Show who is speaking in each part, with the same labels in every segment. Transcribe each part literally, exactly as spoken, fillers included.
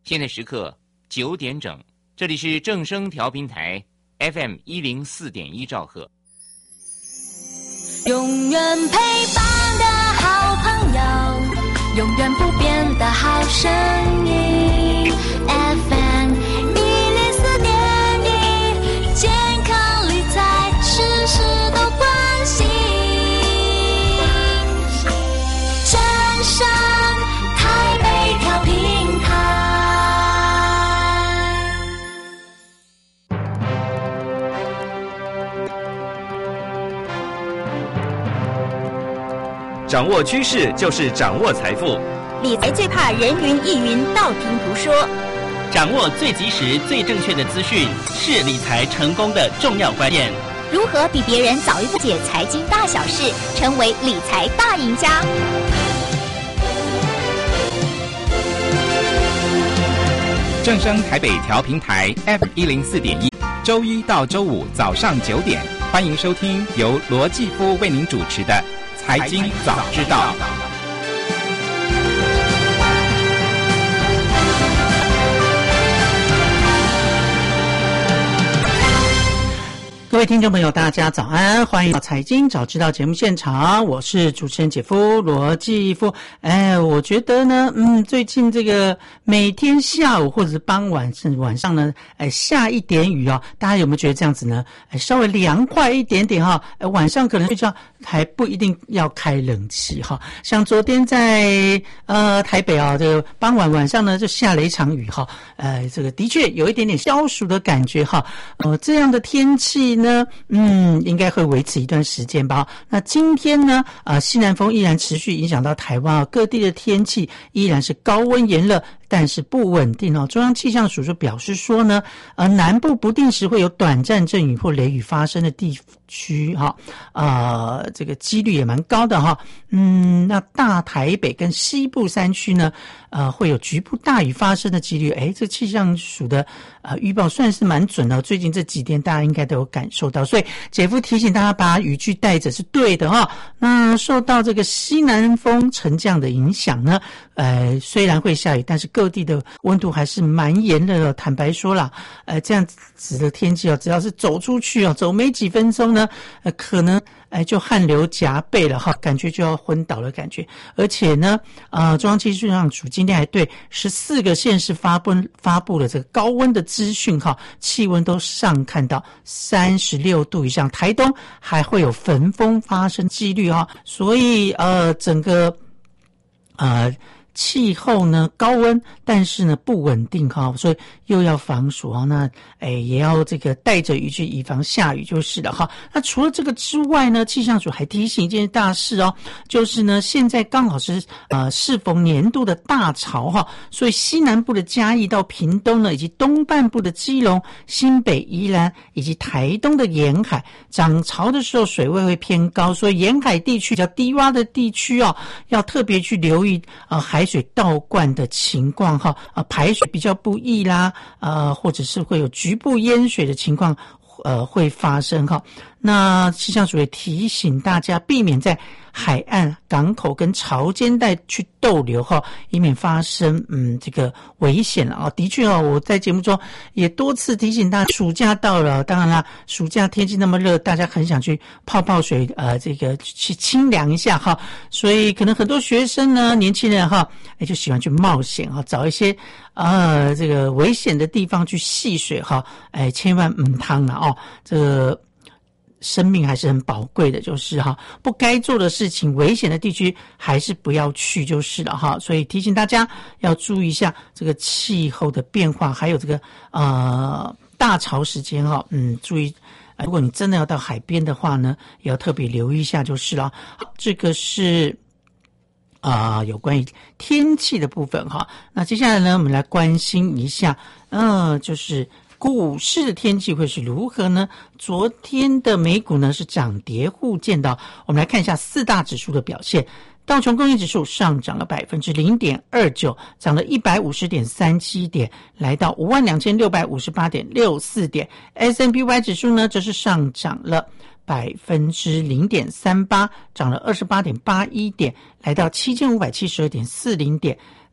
Speaker 1: 现在时刻九点整，这里是正声调频台 F M 一零四点一兆赫。
Speaker 2: 永远陪伴的好朋友，永远不变的好声音 F M 一零四点一，健康理财事事都关心。正声台北调频台。
Speaker 3: 掌握趋势就是掌握财富，
Speaker 4: 理财最怕人云亦云，道听途说。
Speaker 5: 掌握最及时、最正确的资讯，是理财成功的重要关键。
Speaker 4: 如何比别人早一步解财经大小事，成为理财大赢家？
Speaker 6: 正声台北调频台 F 一零四点一，周一到周五早上九点，欢迎收听由罗继夫为您主持的财经早知道。
Speaker 7: 各位听众朋友大家早安，欢迎到财经早知道节目现场，我是主持人姐夫罗继夫。哎，我觉得呢嗯最近这个每天下午或者是傍晚甚至晚上呢哎下一点雨哦，大家有没有觉得这样子呢哎稍微凉快一点点哈、哦哎、晚上可能睡觉还不一定要开冷气哈、哦、像昨天在呃台北啊、哦、这个傍晚晚上呢就下了一场雨哈、哦、呃这个的确有一点点消暑的感觉哈、哦、呃这样的天气呢呢，嗯，应该会维持一段时间吧。那今天呢，呃，西南风依然持续影响到台湾啊，各地的天气依然是高温炎热，但是不稳定哦。中央气象署就表示说呢，呃，南部不定时会有短暂阵雨或雷雨发生的地区哈，呃，这个几率也蛮高的哈。嗯，那大台北跟西部山区呢，呃，会有局部大雨发生的几率。诶，这气象署的呃预报算是蛮准的，最近这几天大家应该都有感受到，所以姐夫提醒大家把雨具带着是对的哈。那受到这个西南风沉降的影响呢，呃，虽然会下雨，但是各地的温度还是蛮炎热的。坦白说啦，呃，这样子的天气哦，只要是走出去哦，走没几分钟呢，呃，可能哎就汗流浃背了哈，感觉就要昏倒的感觉。而且呢，呃，中央气象署今天还对十四个县市发布发布了这个高温的资讯哈，气温都上看到三十六度以上，台东还会有焚风发生几率哈，所以呃，整个呃。气候呢高温，但是呢不稳定哈，所以又要防暑啊。那哎也要这个带着雨具以防下雨就是了哈。那除了这个之外呢，气象署还提醒一件大事哦，就是呢现在刚好是呃适逢年度的大潮哈，所以西南部的嘉义到屏东呢，以及东半部的基隆、新北、宜兰以及台东的沿海，涨潮的时候水位会偏高，所以沿海地区比较低洼的地区哦，要特别去留意呃海水倒灌的情况哈，啊排水比较不易啦，呃或者是会有局部淹水的情况呃会发生哈。那气象署也提醒大家避免在海岸、港口跟潮间带去逗留哈，以免发生嗯这个危险啊。的确哦，我在节目中也多次提醒大家，暑假到了，当然啦，暑假天气那么热，大家很想去泡泡水，呃，这个去清凉一下哈。所以可能很多学生呢、年轻人哈，哎就喜欢去冒险哈，找一些呃这个危险的地方去戏水哈，哎千万唔汤了哦，这个。生命还是很宝贵的，就是哈，不该做的事情、危险的地区还是不要去就是了哈。所以提醒大家要注意一下这个气候的变化，还有这个呃大潮时间哈，嗯，注意。如果你真的要到海边的话呢，也要特别留意一下就是了。好，这个是啊、呃、有关于天气的部分哈。那接下来呢，我们来关心一下，嗯、呃，就是。股市的天气会是如何呢？昨天的美股呢是涨跌互见的，我们来看一下四大指数的表现。道琼工业指数上涨了 百分之零点二九， 涨了 一百五十点三七 点，来到 五万两千六百五十八点六四 点。 S and P Y 指数呢则是上涨了百分之零点三八， 涨了 二十八点八一 点，来到七千五百七十二点四零 点。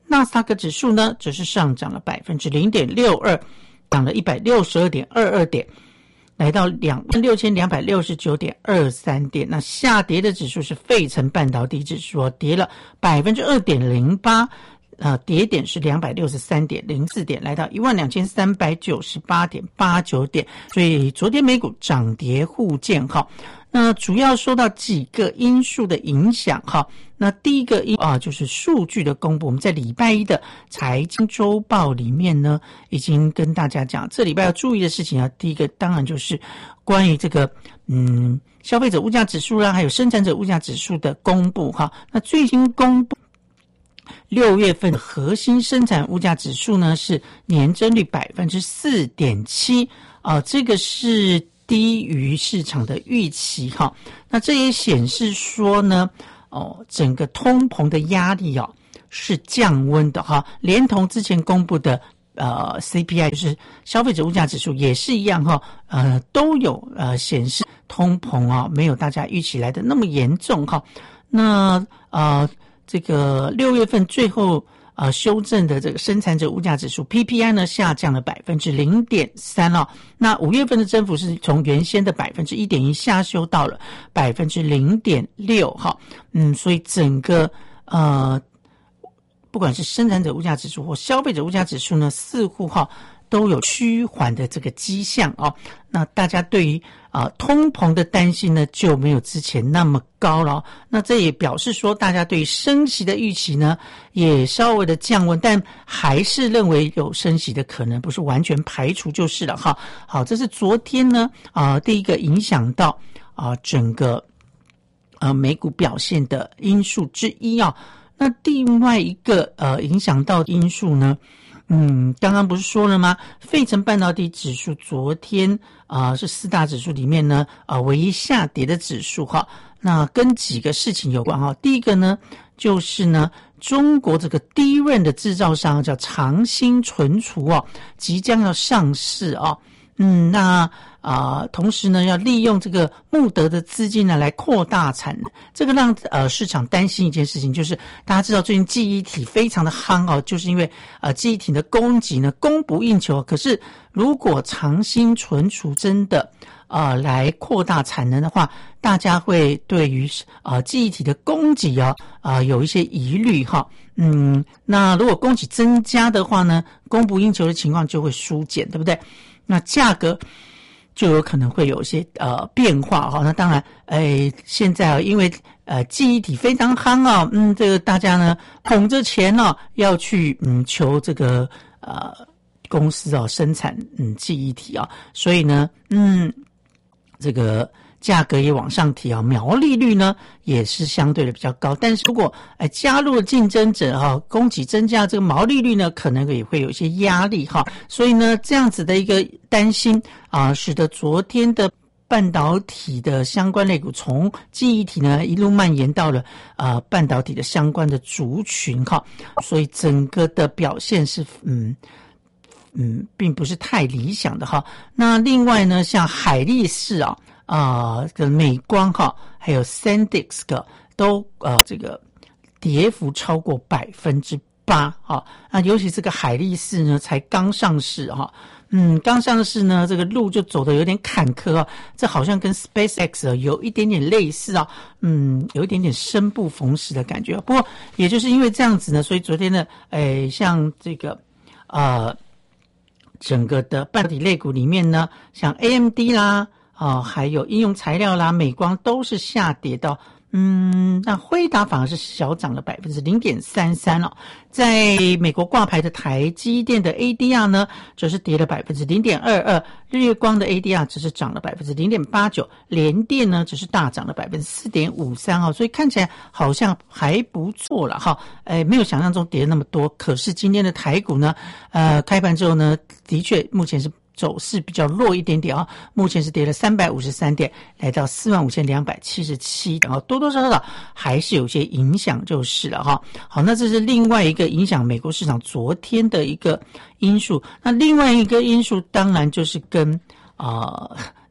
Speaker 7: 纳斯达克指数呢则是上涨了 百分之零点六二， 涨了 一百六十二点二二 点，来到 两万六千两百六十九点二三 点。那下跌的指数是费城半导体指数，跌了 百分之二点零八， 呃，跌点是 两百六十三点零四 点，来到 一万两千三百九十八点八九 点。所以昨天美股涨跌互见哈。那主要受到几个因素的影响哈。那第一个因啊就是数据的公布，我们在礼拜一的财经周报里面呢，已经跟大家讲，这礼拜要注意的事情啊，第一个当然就是关于这个嗯消费者物价指数啦，还有生产者物价指数的公布哈。那最新公布六月份核心生产物价指数呢是年增率 百分之四点七 啊，这个是低于市场的预期哈。那这也显示说呢，哦，整个通膨的压力哦是降温的哈，连同之前公布的呃 C P I 就是消费者物价指数也是一样哈，呃都有呃显示通膨啊没有大家预期来的那么严重哈。那呃这个六月份最后呃，修正的这个生产者物价指数 P P I 呢下降了 百分之零点三 哦。那五月份的增幅是从原先的 百分之一点一 下修到了 百分之零点六 哈。嗯，所以整个呃不管是生产者物价指数或消费者物价指数呢，似乎哈都有趋缓的这个迹象哦。那大家对于啊、呃、通膨的担心呢就没有之前那么高了、哦。那这也表示说大家对于升息的预期呢也稍微的降温，但还是认为有升息的可能，不是完全排除就是了哈。好，这是昨天呢啊、呃、第一个影响到啊、呃、整个呃美股表现的因素之一啊、哦。那另外一个呃影响到的因素呢，嗯，刚刚不是说了吗？费城半导体指数昨天啊、呃、是四大指数里面呢啊、呃、唯一下跌的指数哈。那跟几个事情有关哈。第一个呢就是呢中国这个低润的制造商叫长兴存储哦，即将要上市哦。嗯，那啊、呃，同时呢，要利用这个募得的资金呢来扩大产能，这个让呃市场担心一件事情，就是大家知道最近记忆体非常的夯哦，就是因为呃记忆体的供给呢供不应求。可是如果长兴存储真的呃来扩大产能的话，大家会对于呃记忆体的供给啊啊、呃、有一些疑虑哈。嗯，那如果供给增加的话呢，供不应求的情况就会疏解，对不对？那价格就有可能会有一些呃变化哈。那当然，哎，现在啊，因为呃记忆体非常夯啊，嗯，这个大家呢捧着钱呢、啊、要去嗯求这个呃公司哦生产嗯记忆体啊，所以呢，嗯，这个价格也往上提啊，毛利率呢也是相对的比较高。但是如果哎加入了竞争者哈、啊，供给增加，这个毛利率呢可能也会有一些压力哈。所以呢，这样子的一个担心啊，使得昨天的半导体的相关类股从记忆体呢一路蔓延到了啊、呃、半导体的相关的族群哈。所以整个的表现是嗯。嗯，并不是太理想的哈。那另外呢，像海力士啊，啊，这美光哈，还有 SanDisk 都呃这个跌幅超过百分之八啊。那尤其这个海力士呢，才刚上市哈，嗯，刚上市呢，这个路就走得有点坎坷啊。这好像跟 SpaceX 啊有一点点类似啊，嗯，有一点点生不逢时的感觉。不过也就是因为这样子呢，所以昨天呢，诶，像这个呃。整个的半导体类股里面呢，像 A M D 啦，啊、呃，还有应用材料啦，美光都是下跌到，嗯，那辉达反而是小涨了 百分之零点三三 哦。在美国挂牌的台积电的 A D R 呢，则是跌了 百分之零点二二， 日月光的 A D R 只是涨了 百分之零点八九， 联电呢只是大涨了 百分之四点五三 哦，所以看起来好像还不错了哈，哎，没有想象中跌那么多。可是今天的台股呢，呃，开盘之后呢，的确目前是走势比较弱一点点啊，目前是跌了三百五十三点，来到四万五千两百七十七点啊，多多少少还是有些影响就是了哈。好，那这是另外一个影响美国市场昨天的一个因素。那另外一个因素当然就是跟啊、呃、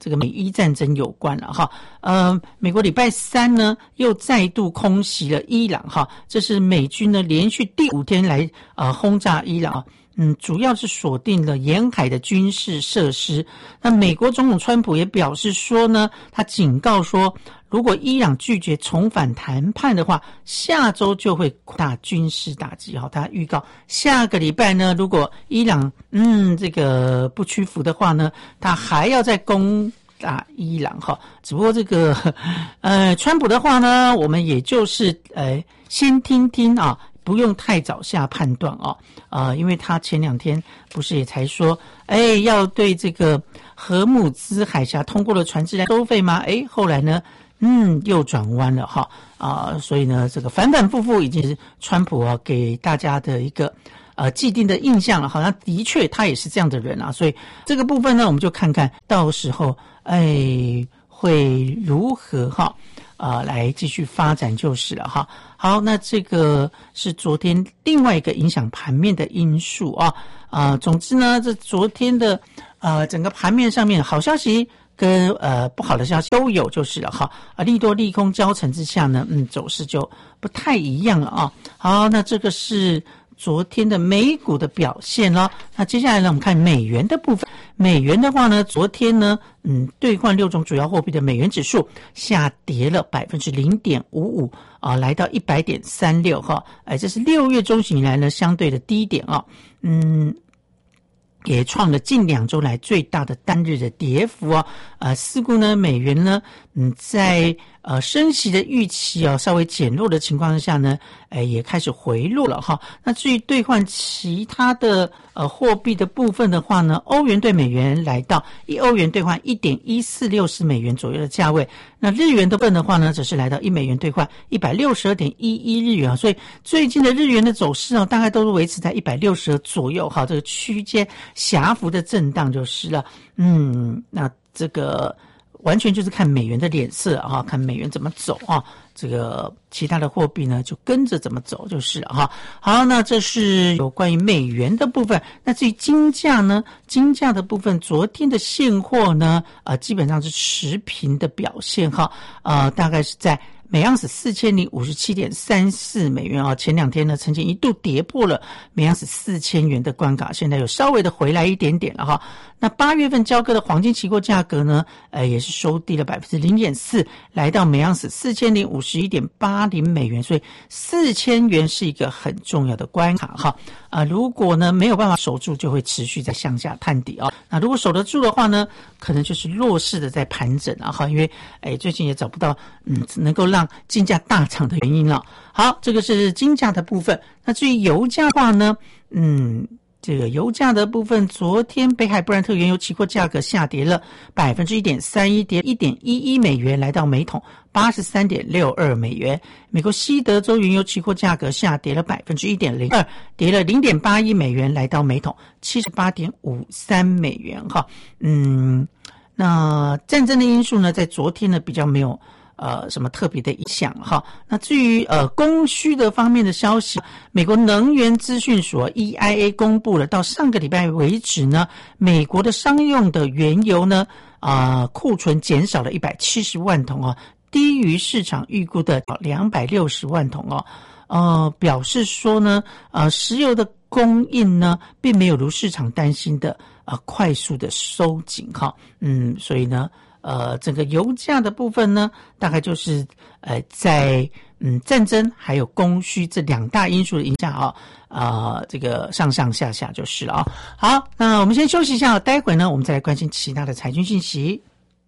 Speaker 7: 这个美伊战争有关了哈。呃，美国礼拜三呢又再度空袭了伊朗哈，这是美军呢连续第五天来呃轰炸伊朗。嗯，主要是锁定了沿海的军事设施。那美国总统川普也表示说呢，他警告说，如果伊朗拒绝重返谈判的话，下周就会扩大军事打击。好，他预告下个礼拜呢，如果伊朗嗯这个不屈服的话呢，他还要再攻打伊朗哈。只不过这个呃川普的话呢，我们也就是呃先听听啊。不用太早下判断哦，呃，因为他前两天不是也才说，哎，要对这个荷姆兹海峡通过的船只来收费吗？哎，后来呢，嗯，又转弯了哈，啊、呃，所以呢，这个反反复复已经是川普啊给大家的一个呃既定的印象了，好像的确他也是这样的人啊，所以这个部分呢，我们就看看到时候哎会如何哈。啊、呃，来继续发展就是了哈。好，那这个是昨天另外一个影响盘面的因素啊。啊、呃，总之呢，这昨天的呃整个盘面上面好消息跟呃不好的消息都有就是了哈。啊，利多利空交乘之下呢，嗯，走势就不太一样了啊。好，那这个是昨天的美股的表现了。那接下来呢，我们看美元的部分。美元的话呢，昨天呢，嗯，兑换六种主要货币的美元指数下跌了百分之零点五五啊，来到一百点三六哈，哎，这是六月中旬以来呢相对的低点啊，嗯。也创了近两周来最大的单日的跌幅啊，呃，似乎呢，美元呢，嗯，在呃升息的预期啊稍微减弱的情况下呢，哎，也开始回落了哈。那至于兑换其他的呃货币的部分的话呢，欧元对美元来到一欧元兑换 一点一四六四美元左右的价位，那日元的部分的话呢，则是来到一美元兑换 一百六十二点一一日元啊。所以最近的日元的走势啊，大概都是维持在一百六十二左右哈，这个区间狭幅的震荡就是了。嗯，那这个完全就是看美元的脸色啊，看美元怎么走啊，这个其他的货币呢就跟着怎么走就是了哈。好，那这是有关于美元的部分。那至于金价呢，金价的部分，昨天的现货呢，呃，基本上是持平的表现哈，呃，大概是在每盎司四千零五十七点三四美元啊，前两天呢曾经一度跌破了每盎司四千元的关卡，现在有稍微的回来一点点了哈。那八月份交割的黄金期货价格呢，呃，也是收低了百分之零点四，来到每盎司四千零五十一点八零美元，所以四千元是一个很重要的关卡哈。啊、呃，如果呢没有办法守住，就会持续在向下探底啊。那如果守得住的话呢，可能就是弱势的在盘整啊哈，因为哎最近也找不到嗯能够让金价大涨的原因了。好，这个是金价的部分。那至于油价的话呢，嗯。这个油价的部分，昨天北海布兰特原油期货价格下跌了百分之一点三一，跌一点一一美元，来到每桶八十三点六二美元。美国西德州原油期货价格下跌了百分之一点零二，跌了零点八一美元，来到每桶七十八点五三美元哈。嗯，那战争的因素呢，在昨天呢比较没有。呃，什么特别的影响哈？那至于呃供需的方面的消息，美国能源资讯所 E I A 公布了，到上个礼拜为止呢，美国的商用的原油呢，啊、呃、库存减少了一百七十万桶哦，低于市场预估的两百六十万桶哦，呃，表示说呢，呃，石油的供应呢，并没有如市场担心的啊、呃、快速的收紧哈，嗯，所以呢。呃，整个油价的部分呢，大概就是呃，在嗯战争还有供需这两大因素的影响啊，啊、呃，这个上上下下就是了啊。好，那我们先休息一下，待会呢，我们再来关心其他的财经信息。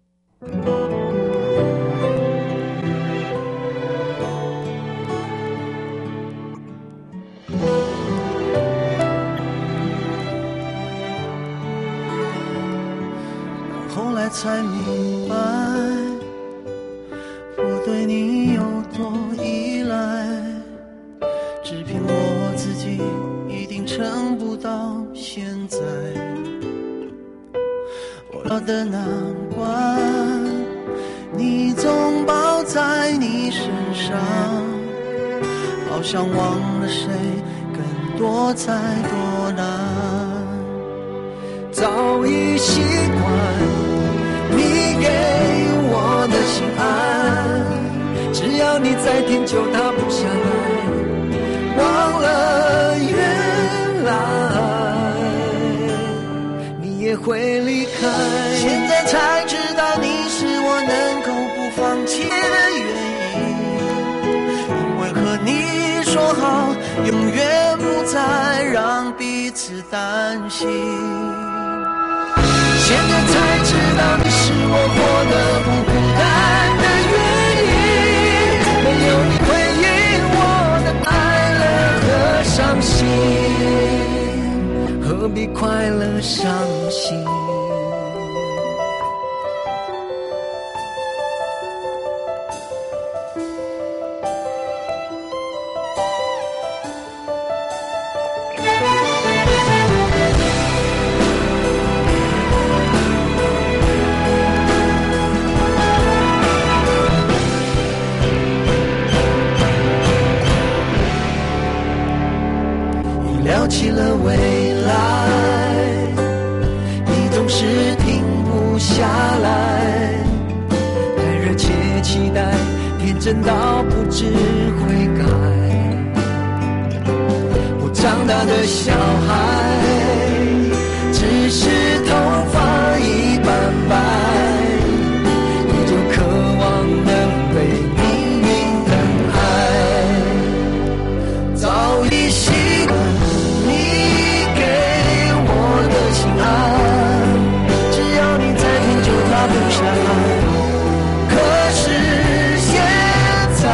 Speaker 8: 后来才明白，我对你有多依赖，只凭我自己一定撑不到现在。我的难关，你总抱在你身上，好像忘了谁更多才多难，早已习惯你再听就踏不下来，忘了原来你也会离开。现在才知道你是我能够不放弃的原因，因为和你说好永远不再让彼此担心。现在才知道你是我活得不孤单的原因，没有你回应我的快乐和伤心，何必快乐伤心。聊起了未来，你总是停不下来，太热切期待，天真到不知悔改。我长大的小孩，只是头发一般白，你就渴望能被命运疼爱，早已习惯不下来，可是现在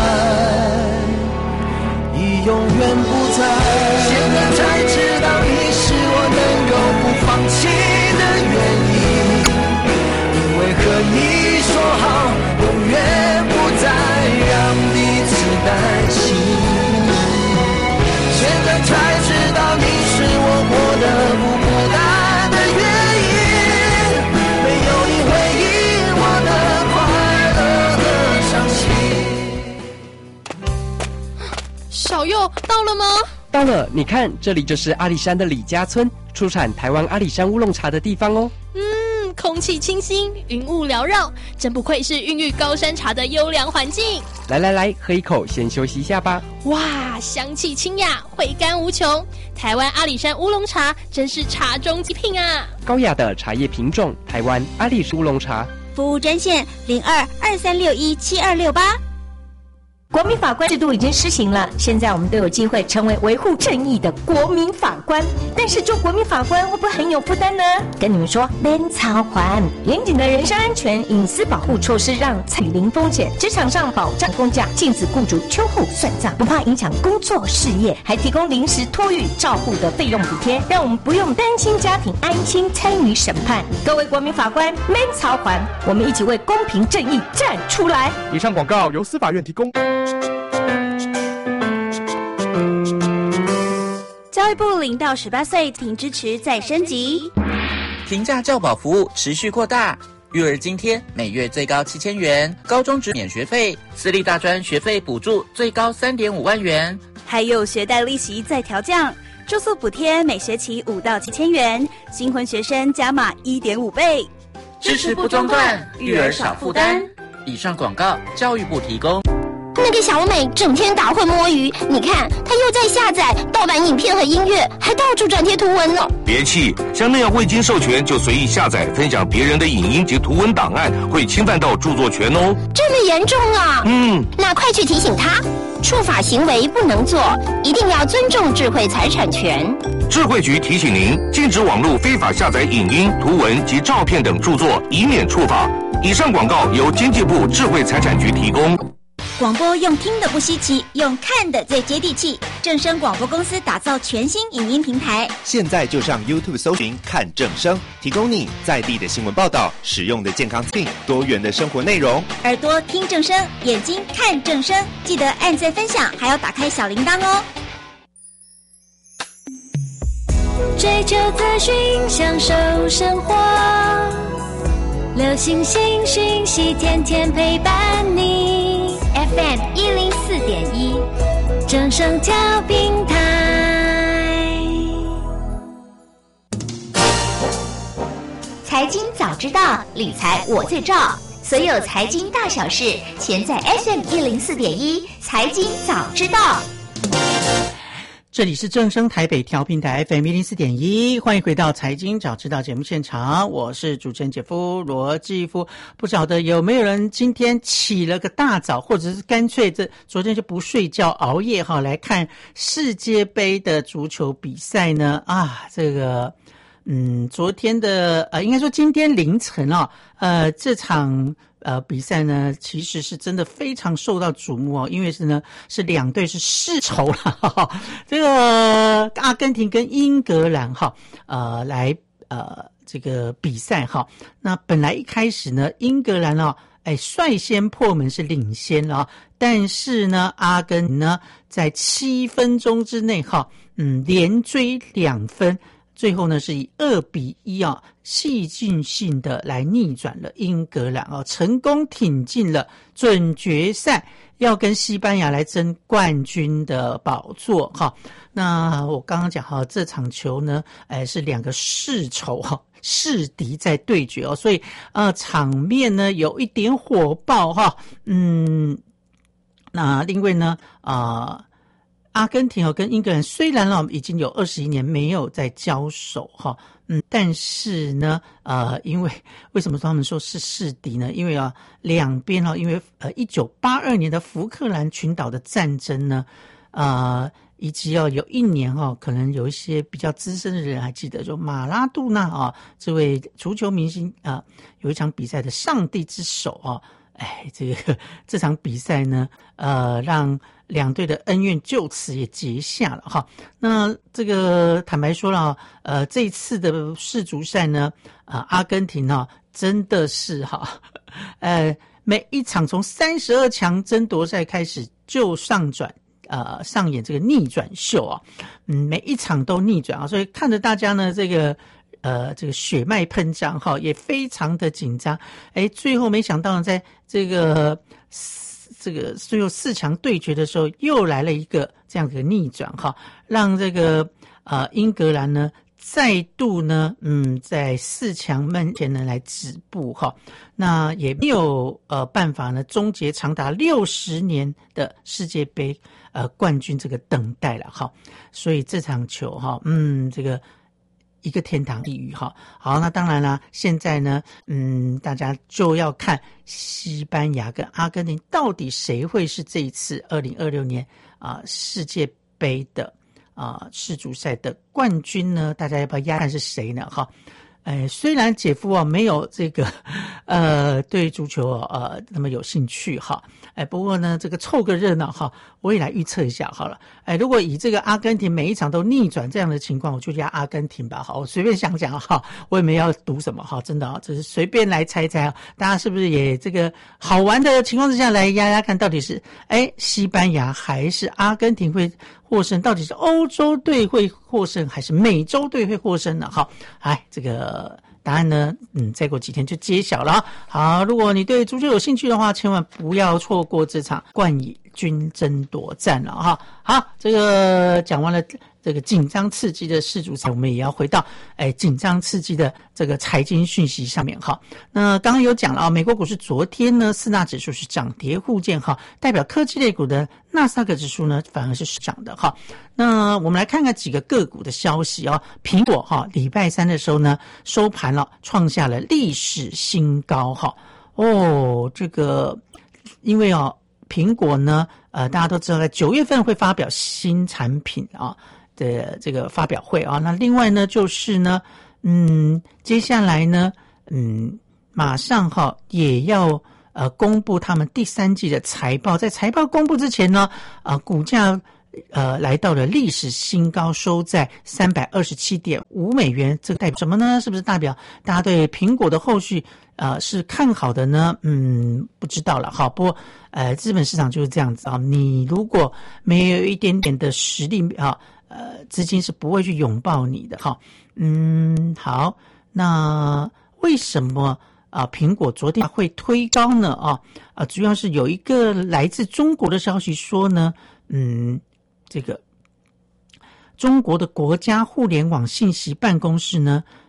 Speaker 8: 已永远不在。现在才知道你是我能够不放弃的原因，因为和你说好永远不再让彼此担心。现在才知道你是我活得不孤单的原因，没有你回应我的快乐和伤心。
Speaker 9: 小佑到了吗？
Speaker 10: 到了，你看，这里就是阿里山的李家村，出产台湾阿里山乌龙茶的地方哦。
Speaker 9: 嗯，空气清新，云雾缭绕，真不愧是孕育高山茶的优良环境。
Speaker 10: 来来来，喝一口，先休息一下吧。
Speaker 9: 哇，香气清雅，回甘无穷。台湾阿里山乌龙茶真是茶中极品啊！
Speaker 10: 高雅的茶叶品种，台湾阿里山乌龙茶。
Speaker 4: 服务专线零二二三六一七二六八。
Speaker 11: 国民法官制度已经施行了，现在我们都有机会成为维护正义的国民法官。但是做国民法官会不会很有负担呢？跟你们说，免操还严谨的人身安全、隐私保护措施，让参与零风险。职场上保障公假，禁止雇主秋后算账，不怕影响工作事业，还提供临时托育照护的费用补贴，让我们不用担心家庭，安心参与审判。各位国民法官，免操还，我们一起为公平正义站出来。
Speaker 12: 以上广告由司法院提供。
Speaker 13: 教育部零到十八岁停支持再升级，
Speaker 14: 平价教保服务持续扩大，育儿津贴每月最高七千元，高中职免学费，私立大专学费补助最高三点五万元，
Speaker 13: 还有学贷利息再调降，住宿补贴每学期五到七千元，新婚学生加码一点五倍，
Speaker 14: 支持不中断，育儿少负担。以上广告，教育部提供。
Speaker 15: 那个小美整天打混摸鱼，你看她又在下载盗版影片和音乐，还到处转贴图文呢。
Speaker 16: 别气，像那样未经授权就随意下载分享别人的影音及图文档案，会侵犯到著作权哦。
Speaker 15: 这么严重啊？
Speaker 16: 嗯，
Speaker 15: 那快去提醒他，触法行为不能做，一定要尊重智慧财产权。
Speaker 16: 智慧局提醒您，禁止网络非法下载影音、图文及照片等著作，以免触法。以上广告由经济部智慧财产局提供。
Speaker 4: 广播用听的不稀奇，用看的最接地气。正声广播公司打造全新影音平台，
Speaker 17: 现在就上 YouTube 搜寻看正声，提供你在地的新闻报道、实用的健康资讯、多元的生活内容。
Speaker 4: 耳朵听正声，眼睛看正声，记得按赞分享，还要打开小铃铛哦。
Speaker 2: 追求资讯，享受生活，流行新讯息，天天陪伴你。F M 一零四点一，正声调频台。
Speaker 4: 财经早知道，理财我最照。
Speaker 11: 所有财经大小事，全在 F M 一零四点一财经早知道。
Speaker 7: 这里是正声台北调频台 F M 一零四点一，欢迎回到财经早知道节目现场，我是主持人姐夫罗继夫。不晓得有没有人今天起了个大早，或者是干脆这昨天就不睡觉熬夜哈，来看世界杯的足球比赛呢？啊，这个嗯，昨天的呃，应该说今天凌晨啊，呃，这场。呃，比赛呢，其实是真的非常受到瞩目哦，因为是呢是两队是世仇了，哈哈，这个阿根廷跟英格兰哈，呃，来呃这个比赛哈。那本来一开始呢，英格兰哦，哎率先破门是领先了，但是呢，阿根廷呢在七分钟之内哈，嗯，连追两分。最后呢，是以二比一啊，戏剧性的来逆转了英格兰啊，成功挺进了准决赛，要跟西班牙来争冠军的宝座哈。那我刚刚讲哈，这场球呢，哎是两个世仇哈，世敌在对决哦，所以呃场面呢有一点火爆哈，嗯，那因为呢啊。呃阿根廷哦跟英格兰虽然哦已经有二十一年没有再交手哈，嗯，但是呢，呃，因为为什么他们说是世敌呢？因为啊，两边哦，因为呃，一九八二年的福克兰群岛的战争呢，呃，以及哦有一年哦，可能有一些比较资深的人还记得，就马拉杜纳啊这位足球明星啊，有一场比赛的上帝之手啊。哎，这个这场比赛呢，呃，让两队的恩怨就此也结下了哈。那这个坦白说了，呃，这一次的世足赛呢，啊、呃，阿根廷呢、哦、真的是哈，呃，每一场从三十二强争夺赛开始就上转。呃，上演这个逆转秀啊，嗯，每一场都逆转啊，所以看着大家呢，这个呃，这个血脉喷张哈，也非常的紧张。哎，最后没想到呢，在这个这个最后四强对决的时候，又来了一个这样的逆转哈，让这个呃英格兰呢再度呢，嗯，在四强门前呢来止步哈。那也没有呃办法呢终结长达六十年的世界杯呃冠军这个等待了哈。所以这场球哈，嗯，这个。一个天堂地狱哈，好，那当然啦，现在呢，嗯，大家就要看西班牙跟阿根廷到底谁会是这一次二零二六年啊、呃、世界杯的啊、呃、世足赛的冠军呢？大家要不要压看是谁呢？哈，哎，虽然姐夫啊没有这个呃对足球呃那么有兴趣哈，哎，不过呢这个凑个热闹哈，我也来预测一下好了。哎，如果以这个阿根廷每一场都逆转这样的情况，我就压阿根廷吧。好，我随便想讲哈，我也没要赌什么哈，真的啊，只是随便来猜猜啊。大家是不是也这个好玩的情况之下来压压看，到底是哎西班牙还是阿根廷会获胜？到底是欧洲队会获胜还是美洲队会获胜呢？好，哎，这个。答案呢，嗯，再过几天就揭晓了。好，如果你对足球有兴趣的话，千万不要错过这场冠军争夺战了哈。好，这个讲完了这个紧张刺激的世足赛，我们也要回到哎紧张刺激的这个财经讯息上面哈。那刚刚有讲了啊，美国股市昨天呢四大指数是涨跌互见哈，代表科技类股的纳斯达克指数呢反而是涨的哈。那我们来看看几个个股的消息哦。苹果哈礼拜三的时候呢收盘了，创下了历史新高哈。哦，这个因为哦苹果呢呃大家都知道在九月份会发表新产品啊的这个发表会啊。那另外呢就是呢嗯接下来呢嗯马上哈也要呃公布他们第三季的财报，在财报公布之前呢啊、呃、股价呃，来到了历史新高，收在三百二十七点五美元。这个代表什么呢？是不是代表大家对苹果的后续呃是看好的呢？嗯，不知道了。好，不过呃，资本市场就是这样子啊。你如果没有一点点的实力啊，呃，资金是不会去拥抱你的。哈，嗯，好，那为什么啊苹果昨天会推高呢？啊啊，主要是有一个来自中国的消息说呢，嗯。这个中国的国家互联网信息办公室呢，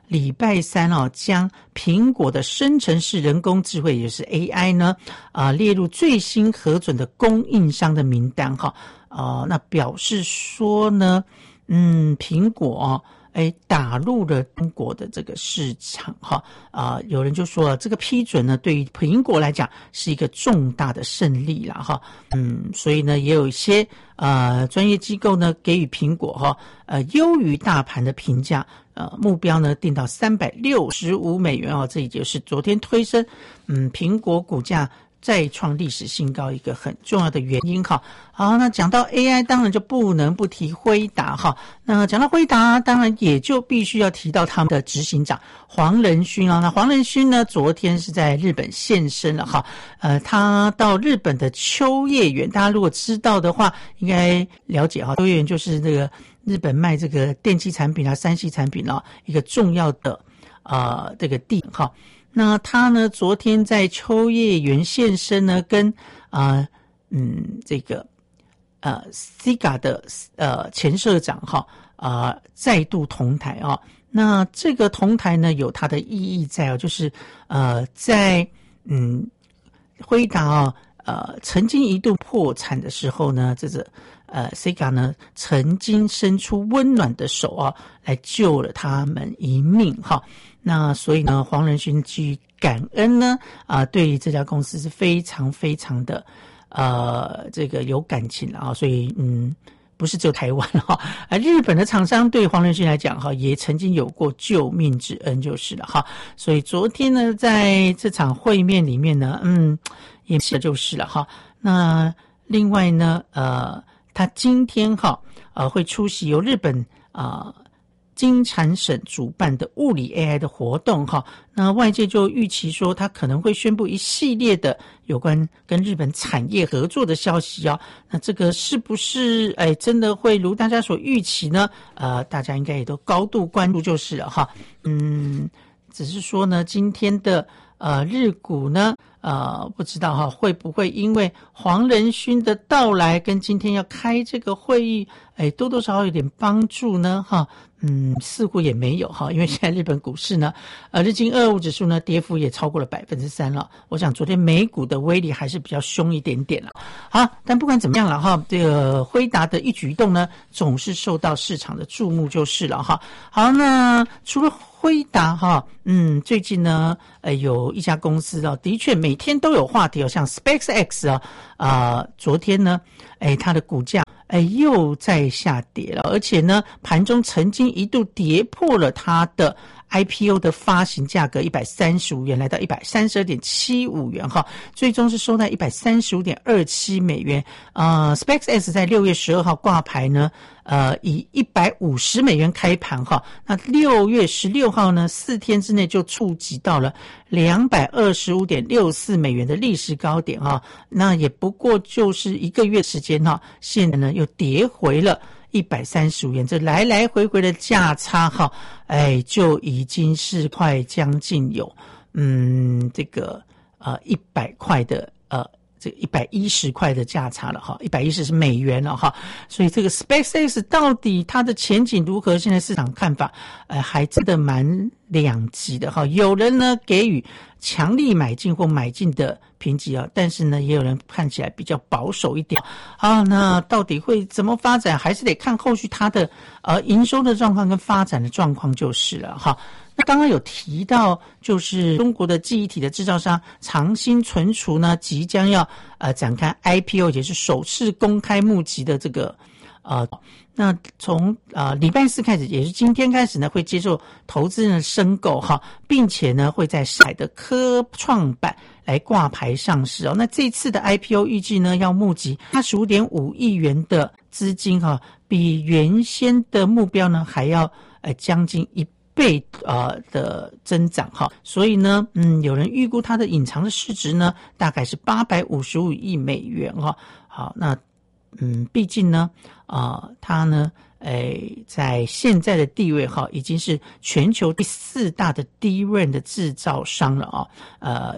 Speaker 7: 礼拜三哦，将苹果的生成式人工智慧，也就是 A I 呢，啊、呃、列入最新核准的供应商的名单哈。啊、呃，那表示说呢，嗯，苹果哦。哎，打入了中国的这个市场哈啊、呃，有人就说了，这个批准呢，对于苹果来讲是一个重大的胜利啦哈，嗯，所以呢，也有一些呃专业机构呢给予苹果哈呃优于大盘的评价，呃目标呢定到三百六十五美元哦，这也就是昨天推升嗯苹果股价再创历史新高一个很重要的原因哈。好，那讲到 A I 当然就不能不提辉达哈。那讲到辉达当然也就必须要提到他们的执行长黄仁勋啊。那黄仁勋呢昨天是在日本现身了哈。呃他到日本的秋叶原，大家如果知道的话应该了解哈。秋叶原就是这个日本卖这个电器产品啊、三 C 产品啊一个重要的呃这个地哈。那他呢昨天在秋叶原现身呢，跟啊、呃、嗯这个呃 Sega 的呃前社长哈啊、呃、再度同台啊、哦。那这个同台呢有它的意义在哦，就是呃在嗯辉达啊、哦、呃曾经一度破产的时候呢，这个呃 Sega 呢曾经伸出温暖的手啊，来救了他们一命哈。那所以呢，黄仁勋基于感恩呢，啊、呃，对于这家公司是非常非常的，呃，这个有感情啊，所以嗯，不是只有台湾哈，而日本的厂商对黄仁勋来讲哈，也曾经有过救命之恩就是了哈。所以昨天呢，在这场会面里面呢，嗯，也是就是了哈。那另外呢，呃，他今天哈，呃，会出席由日本啊。呃金产省主办的物理 A I 的活动哈，那外界就预期说他可能会宣布一系列的有关跟日本产业合作的消息啊，那这个是不是哎真的会如大家所预期呢？呃，大家应该也都高度关注就是了哈。嗯，只是说呢，今天的呃日股呢，呃不知道哈会不会因为黄仁勋的到来跟今天要开这个会议，哎多多少少有点帮助呢哈。嗯，似乎也没有哈，因为现在日本股市呢，呃，日经二二五指数呢，跌幅也超过了百分之三了。我想昨天美股的威力还是比较凶一点点了。好，但不管怎么样了哈，这个辉达的一举一动呢，总是受到市场的注目就是了哈。好，那除了辉达哈，嗯，最近呢，呃，有一家公司啊，的确每天都有话题哦，像 SpaceX 啊，啊、呃，昨天呢，哎，它的股价。哎，又在下跌了，而且呢，盘中曾经一度跌破了它的 I P O 的发行价格一百三十五元，来到一百三十二点七五元哈，最终是收在一百三十五点二七美元。呃 ，SpaceX 在六月十二号挂牌呢，呃，以一百五十美元开盘哈。那六月十六号呢，四天之内就触及到了两百二十五点六四美元的历史高点哈。那也不过就是一个月时间哈，现在呢又跌回了一百三十五元，这来来回回的价差哈，哎，就已经是快将近有嗯这个呃一百块的呃这一百一十块的价差了哈，一百一十是美元了哈，所以这个 SpaceX 到底它的前景如何？现在市场看法呃还真的蛮两极的哈，有人呢给予强力买进或买进的评级啊，但是呢也有人看起来比较保守一点啊。那到底会怎么发展，还是得看后续它的呃营收的状况跟发展的状况就是了哈。那刚刚有提到，就是中国的记忆体的制造商长兴存储呢，即将要呃展开 I P O， 也是首次公开募集的这个呃。那从呃礼拜四开始，也是今天开始呢，会接受投资人的申购哈，并且呢会在上海的科创板来挂牌上市哦。那这次的 I P O 预计呢要募集八十五点五亿元的资金哈，比原先的目标呢还要呃将近一倍呃的增长哈。所以呢，嗯，有人预估它的隐藏的市值呢大概是八百五十五亿美元哈。好，那。嗯，毕竟呢，啊、呃，它呢，诶，在现在的地位哈，已经是全球第四大的 D R A M 的制造商了啊、哦。呃，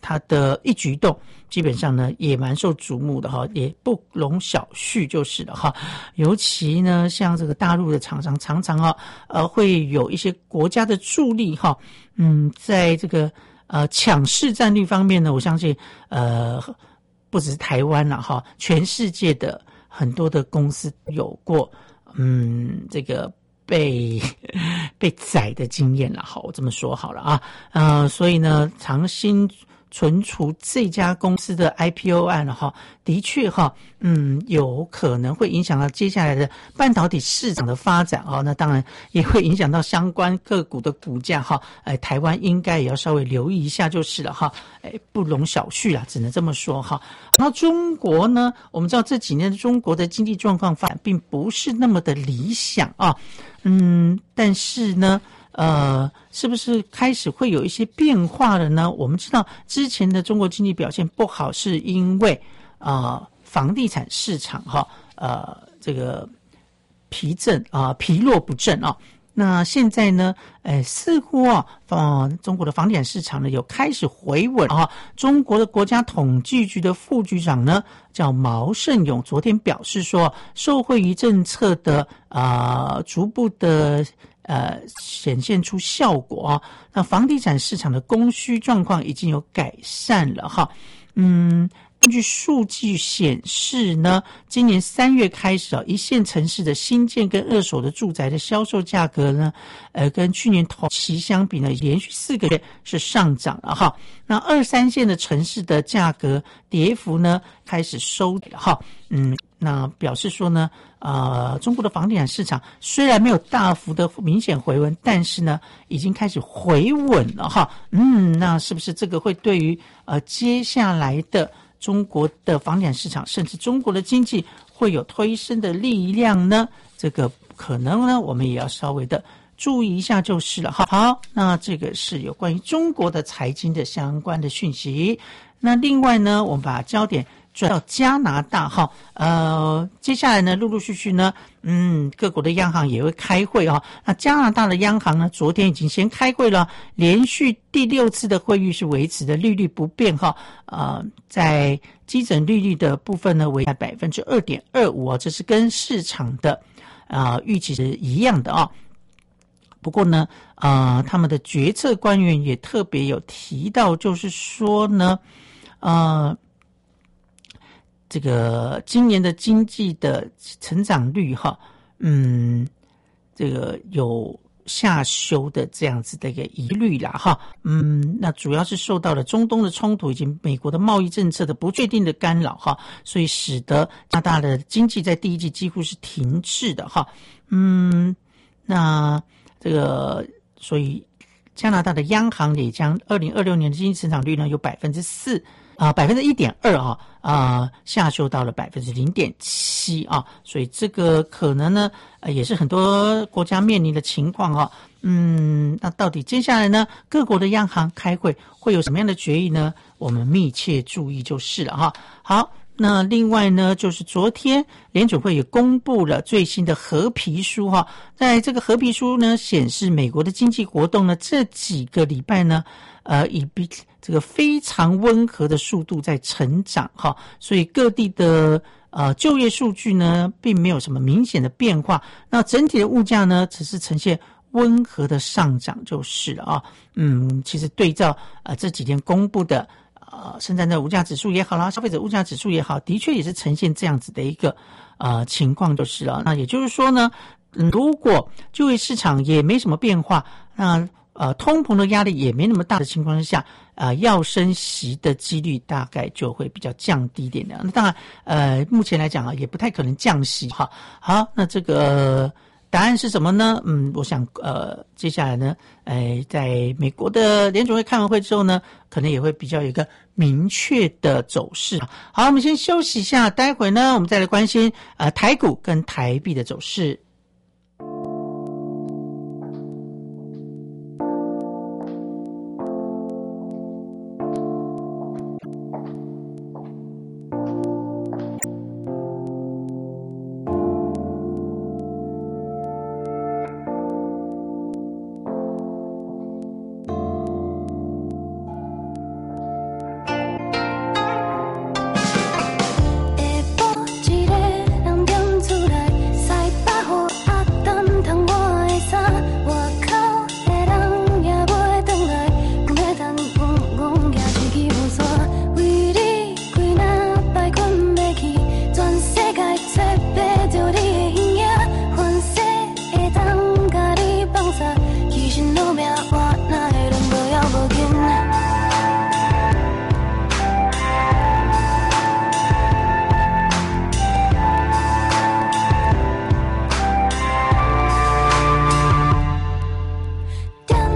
Speaker 7: 它的一举一动基本上呢也蛮受瞩目的哈，也不容小觑就是了哈。尤其呢，像这个大陆的厂商常常啊，呃，会有一些国家的助力哈，嗯，在这个呃抢市占率方面呢，我相信呃不只是台湾了哈，全世界的很多的公司有过嗯这个。被被宰的经验了，好，我这么说好了啊，呃，所以呢，长兴存储这家公司的 I P O 案哈，的确哈，嗯，有可能会影响到接下来的半导体市场的发展啊，那当然也会影响到相关个股的股价哈，哎，台湾应该也要稍微留意一下就是了哈，哎，不容小觑啦，只能这么说哈。然后中国呢，我们知道这几年中国的经济状况发展并不是那么的理想啊。嗯，但是呢，呃，是不是开始会有一些变化了呢？我们知道之前的中国经济表现不好，是因为啊、呃，房地产市场哈，呃，这个疲振啊、呃，疲弱不振啊。那现在呢，呃，似乎啊，呃，中国的房地产市场呢有开始回稳啊。中国的国家统计局的副局长呢叫毛盛勇，昨天表示说，受惠于政策的啊、呃、逐步的呃显现出效果啊，那房地产市场的供需状况已经有改善了哈。嗯。根据数据显示呢，今年三月开始啊，一线城市的新建跟二手的住宅的销售价格呢，呃，跟去年同期相比呢，连续四个月是上涨了哈。那二三线的城市的价格跌幅呢，开始收了哈。嗯，那表示说呢，呃，中国的房地产市场虽然没有大幅的明显回温，但是呢，已经开始回稳了哈。嗯，那是不是这个会对于呃接下来的中国的房地产市场，甚至中国的经济会有推升的力量呢？这个可能呢，我们也要稍微的注意一下就是了。好，好，那这个是有关于中国的财经的相关的讯息。那另外呢，我们把焦点转到加拿大哈，呃，接下来呢，陆陆续续呢，嗯，各国的央行也会开会哈。那加拿大的央行呢，昨天已经先开会了，连续第六次的会议是维持的利率不变哈，呃，在基准利率的部分呢，为百分之二点二五啊，这是跟市场的啊、呃、预期是一样的啊。不过呢，呃，他们的决策官员也特别有提到，就是说呢，呃。这个今年的经济的成长率哈，嗯，这个有下修的这样子的一个疑虑啦哈，嗯，那主要是受到了中东的冲突以及美国的贸易政策的不确定的干扰哈，所以使得加拿大的经济在第一季几乎是停滞的哈，嗯，那这个所以加拿大的央行也将二零二六年的经济成长率呢有百分之四。啊，百分之一点二啊，啊，下修到了百分之零点七啊，所以这个可能呢，呃，也是很多国家面临的情况啊。嗯，那到底接下来呢，各国的央行开会会有什么样的决议呢？我们密切注意就是了哈。好。那另外呢，就是昨天联准会也公布了最新的褐皮书哈，在这个褐皮书呢显示，美国的经济活动呢这几个礼拜呢，呃，以比这个非常温和的速度在成长哈，所以各地的呃就业数据呢并没有什么明显的变化，那整体的物价呢只是呈现温和的上涨就是了啊。嗯，其实对照呃这几天公布的。呃，生产者物价指数也好啦，消费者物价指数也好，的确也是呈现这样子的一个呃情况就是了。那也就是说呢，嗯、如果就业市场也没什么变化，那呃通膨的压力也没那么大的情况之下，呃要升息的几率大概就会比较降低一点的。那当然，呃目前来讲啊，也不太可能降息哈。好，那这个。答案是什么呢？嗯，我想，呃，接下来呢，哎、呃，在美国的联准会开完会之后呢，可能也会比较有一个明确的走势。好，我们先休息一下，待会呢，我们再来关心呃台股跟台币的走势。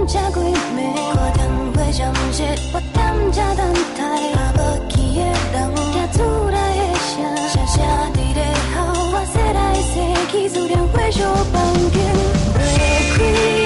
Speaker 2: 这几暝，看灯花闪烁，我踮这等待，也无去的人，行厝内的声，声声伫咧吼，我说来说去，思念花小房间，落开。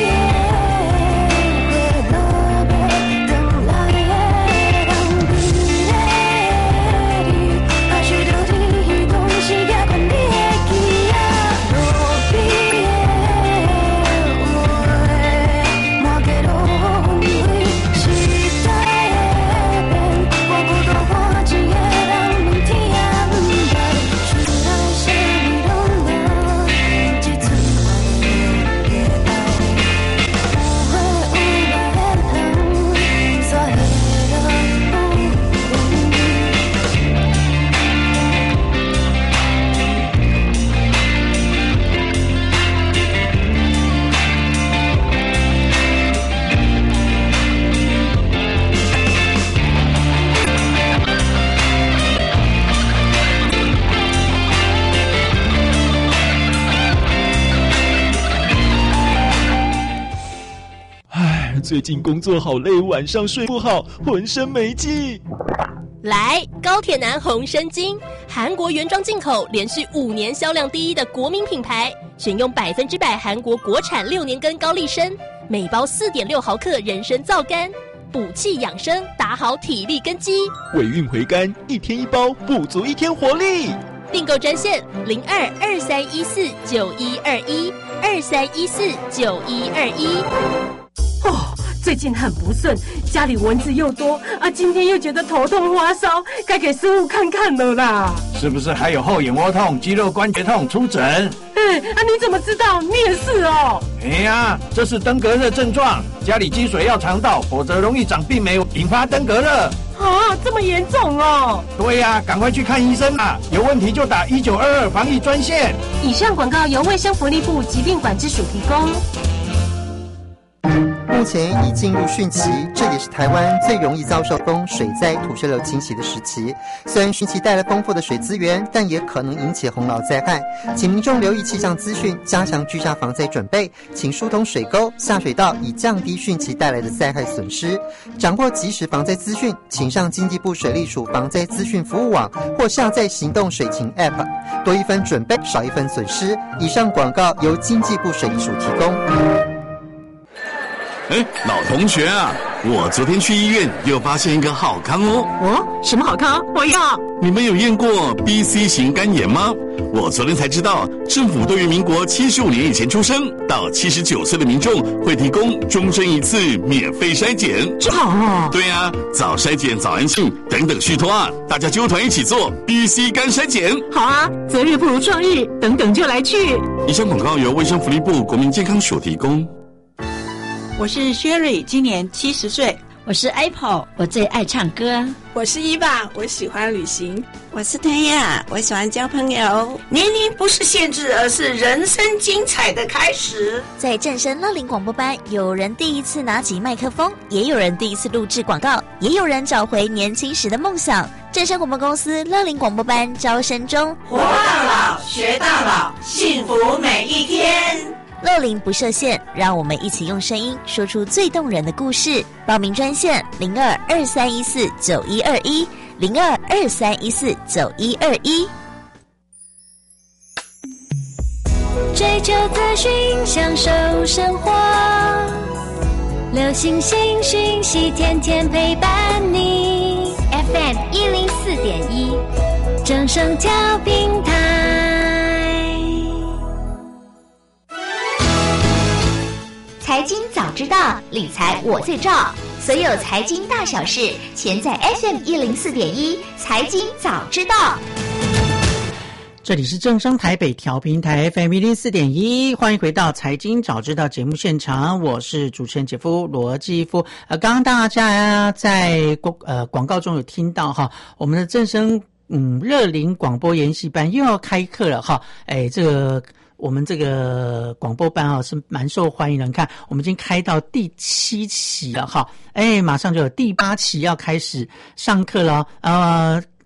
Speaker 18: 最近工作好累，晚上睡不好，浑身没劲。
Speaker 9: 来，高铁男红参精，韩国原装进口，连续五年销量第一的国民品牌，选用百分之百韩国国产六年根高丽参，每包四点六毫克人参皂苷，补气养生，打好体力根基。
Speaker 18: 尾韵回甘，一天一包，补足一天活力。
Speaker 9: 订购专线零二二三一四九一二一二三一四九一二一。
Speaker 11: 哦，最近很不顺，家里蚊子又多啊，今天又觉得头痛发烧，该给师傅看看了啦。
Speaker 19: 是不是还有后眼窝痛、肌肉关节痛？出诊。
Speaker 11: 哎，啊，你怎么知道？你也是哦。
Speaker 19: 哎呀，这是登革热症状，家里积水要肠道，否则容易长病媒，引发登革热。
Speaker 11: 啊，这么严重哦！
Speaker 19: 对呀、啊，赶快去看医生啊！有问题就打一九二二防疫专线。
Speaker 11: 以上广告由卫生福利部疾病管制署提供。
Speaker 20: 目前已进入汛期，这也是台湾最容易遭受风水灾、土石流侵袭的时期。虽然汛期带来丰富的水资源，但也可能引起洪涝灾害，请民众留意气象资讯，加强居家防灾准备，请疏通水沟、下水道，以降低汛期带来的灾害损失。掌握即时防灾资讯，请上经济部水利署防灾资讯服务网或下载行动水情 App， 多一分准备，少一分损失。以上广告由经济部水利署提供。
Speaker 21: 哎，老同学啊，我昨天去医院又发现一个好康哦。
Speaker 11: 哦，什么好康？我要。
Speaker 21: 你们有验过 B C 型肝炎吗？我昨天才知道，政府对于民国七十五年以前出生到七十九岁的民众会提供终身一次免费筛检。
Speaker 11: 这好哦。
Speaker 21: 对啊，早筛检、早安信等等续托啊，大家纠团一起做 B C 肝筛检。
Speaker 11: 好啊，择日不如撞日，等等就来去。
Speaker 21: 以上广告由卫生福利部国民健康署提供。
Speaker 22: 我是 Sherry， 今年七十岁。
Speaker 23: 我是 Apple， 我最爱唱歌。
Speaker 24: 我是伊娃，我喜欢旅行。
Speaker 25: 我是推亚，我喜欢交朋友。
Speaker 26: 年龄不是限制，而是人生精彩的开始。
Speaker 4: 在正声乐龄广播班，有人第一次拿起麦克风，也有人第一次录制广告，也有人找回年轻时的梦想。正声广播公司乐龄广播班招生中，
Speaker 26: 活到老，学到老，幸福每一天。
Speaker 4: 乐龄不设限，让我们一起用声音说出最动人的故事。报名专线零二二三一四九一二一零二二三一四九一二一。
Speaker 2: 追求资讯，享受生活，流行新讯息，天天陪伴你。F M 一零四点一，正声调频台。
Speaker 4: 财经早知道，理财我最照。所有财经大小事，全在 F M 一零四点一财经早知道。
Speaker 7: 这里是正声台北调频台 F M 一零四点一，欢迎回到财经早知道节目现场，我是主持人姐夫罗继夫。呃，刚刚大家在广呃广告中有听到哈，我们的正声嗯乐龄广播研习班又要开课了哈，哎这个。我们这个广播班啊是蛮受欢迎的，你看我们已经开到第七期了哈，哎，马上就有第八期要开始上课了。呃，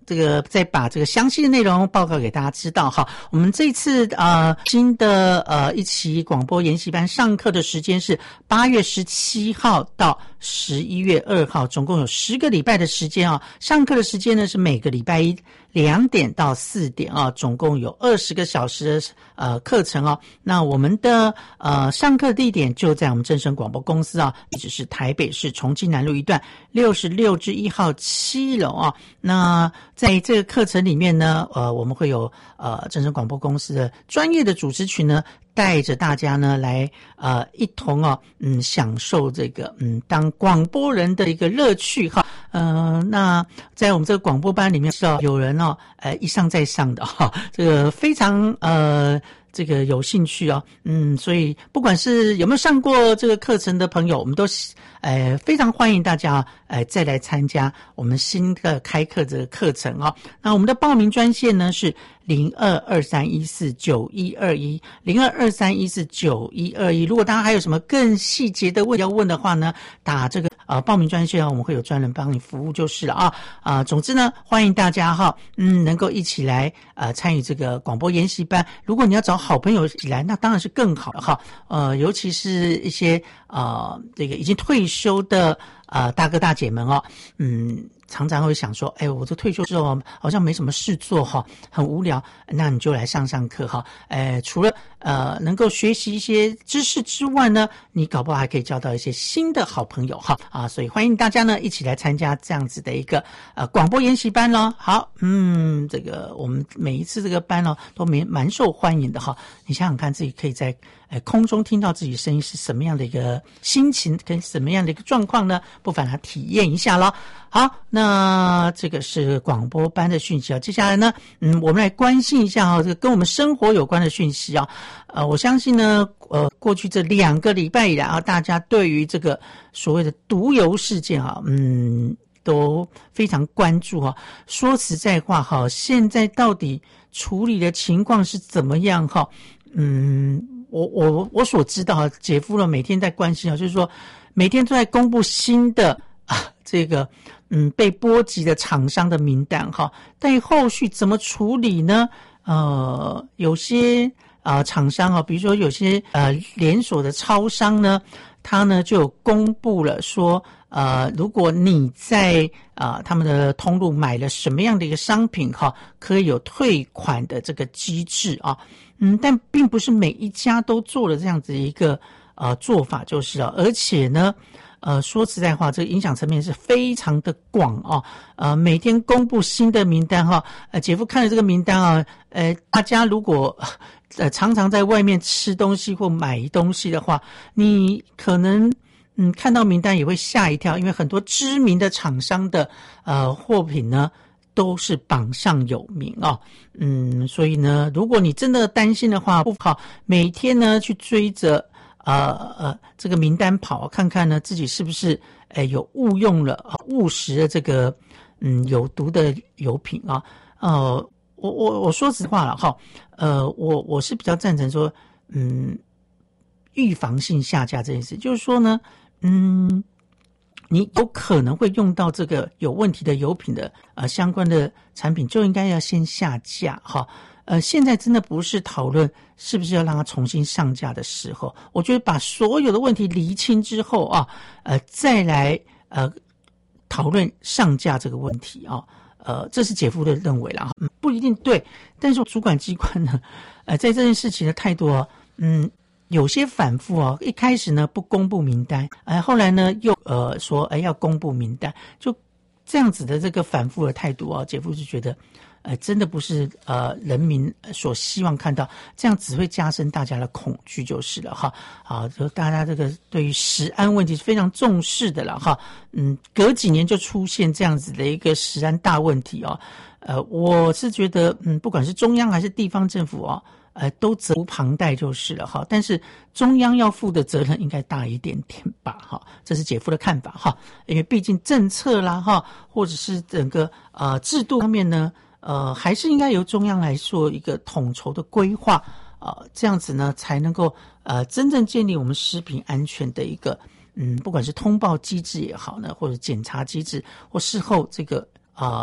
Speaker 7: 这个再把这个详细的内容报告给大家知道哈。我们这次呃新的呃一期广播研习班上课的时间是八月十七号到十一月二号，总共有十个礼拜的时间啊。上课的时间呢是每个礼拜一两点到四点啊，总共有二十个小时的呃课程哦。那我们的呃上课地点就在我们正声广播公司啊，地址是台北市重庆南路一段六十六之一号七楼啊。那在这个课程里面呢，呃，我们会有呃正声广播公司的专业的主持群呢，带着大家呢来呃一同哦，嗯，享受这个嗯当广播人的一个乐趣哈。呃，那在我们这个广播班里面是哦，有人哦，呃一上再上的哈，这个非常呃。这个有兴趣哦，嗯，所以不管是有没有上过这个课程的朋友，我们都呃非常欢迎大家呃再来参加我们新的开课这个课程哦。那我们的报名专线呢是零二二三一四九一二一零二二三一四九一二一。如果大家还有什么更细节的问题要问的话呢，打这个呃报名专线啊，我们会有专人帮你服务就是了啊啊、呃。总之呢，欢迎大家哈，嗯，能够一起来呃参与这个广播研习班。如果你要找好朋友一起来，那当然是更好了哈。呃，尤其是一些呃这个已经退休的呃大哥大姐们哦，嗯。常常会想说，哎，我这退休之后好像没什么事做哈，很无聊，那你就来上上课哈。哎，除了呃能够学习一些知识之外呢，你搞不好还可以交到一些新的好朋友哈啊，所以欢迎大家呢一起来参加这样子的一个呃广播研习班咯。好，嗯，这个我们每一次这个班呢都蛮蛮受欢迎的哈。你想想看，自己可以在呃空中听到自己声音是什么样的一个心情，跟什么样的一个状况呢？不妨来体验一下咯。好，那这个是广播班的讯息啊。接下来呢，嗯，我们来关心一下啊，这个跟我们生活有关的讯息啊。呃，我相信呢，呃，过去这两个礼拜以来啊，大家对于这个所谓的毒油事件啊，嗯，都非常关注啊。说实在话哈，现在到底处理的情况是怎么样哈？嗯，我我我所知道啊，姐夫呢每天在关心啊，就是说每天都在公布新的啊这个。嗯，被波及的厂商的名单哈，但后续怎么处理呢？呃，有些啊、呃、厂商啊，比如说有些呃连锁的超商呢，他呢就有公布了说，呃，如果你在啊、呃、他们的通路买了什么样的一个商品哈，可以有退款的这个机制啊。嗯，但并不是每一家都做了这样子一个呃做法，就是了，而且呢。呃，说实在话，这个影响层面是非常的广哦。呃，每天公布新的名单哈，呃，姐夫看了这个名单啊，呃，大家如果呃常常在外面吃东西或买东西的话，你可能嗯看到名单也会吓一跳，因为很多知名的厂商的呃货品呢都是榜上有名哦。嗯，所以呢，如果你真的担心的话，不好每天呢去追着。呃呃，这个名单跑看看呢，自己是不是呃有误用了、误食了这个嗯有毒的油品啊？呃，我我我说实话了哈，呃，我我是比较赞成说，嗯，预防性下架这件事，就是说呢，嗯，你有可能会用到这个有问题的油品的呃相关的产品，就应该要先下架哈。呃，现在真的不是讨论是不是要让它重新上架的时候，我觉得把所有的问题厘清之后啊，呃，再来呃讨论上架这个问题啊，呃，这是姐夫的认为啦，嗯，不一定对，但是主管机关呢，呃，在这件事情的态度啊，嗯，有些反复啊，一开始呢不公布名单，呃，后来呢又呃说哎要公布名单，就这样子的这个反复的态度啊，姐夫是觉得。呃，真的不是呃人民所希望看到，这样只会加深大家的恐惧就是了哈。啊，就大家这个对于食安问题是非常重视的了哈。嗯，隔几年就出现这样子的一个食安大问题哦。呃，我是觉得嗯，不管是中央还是地方政府哦，呃，都责无旁贷就是了哈。但是中央要负的责任应该大一点点吧哈，这是姐夫的看法哈。因为毕竟政策啦哈，或者是整个呃制度方面呢。呃，还是应该由中央来做一个统筹的规划，呃，这样子呢，才能够呃真正建立我们食品安全的一个嗯，不管是通报机制也好呢，或者检查机制，或事后这个呃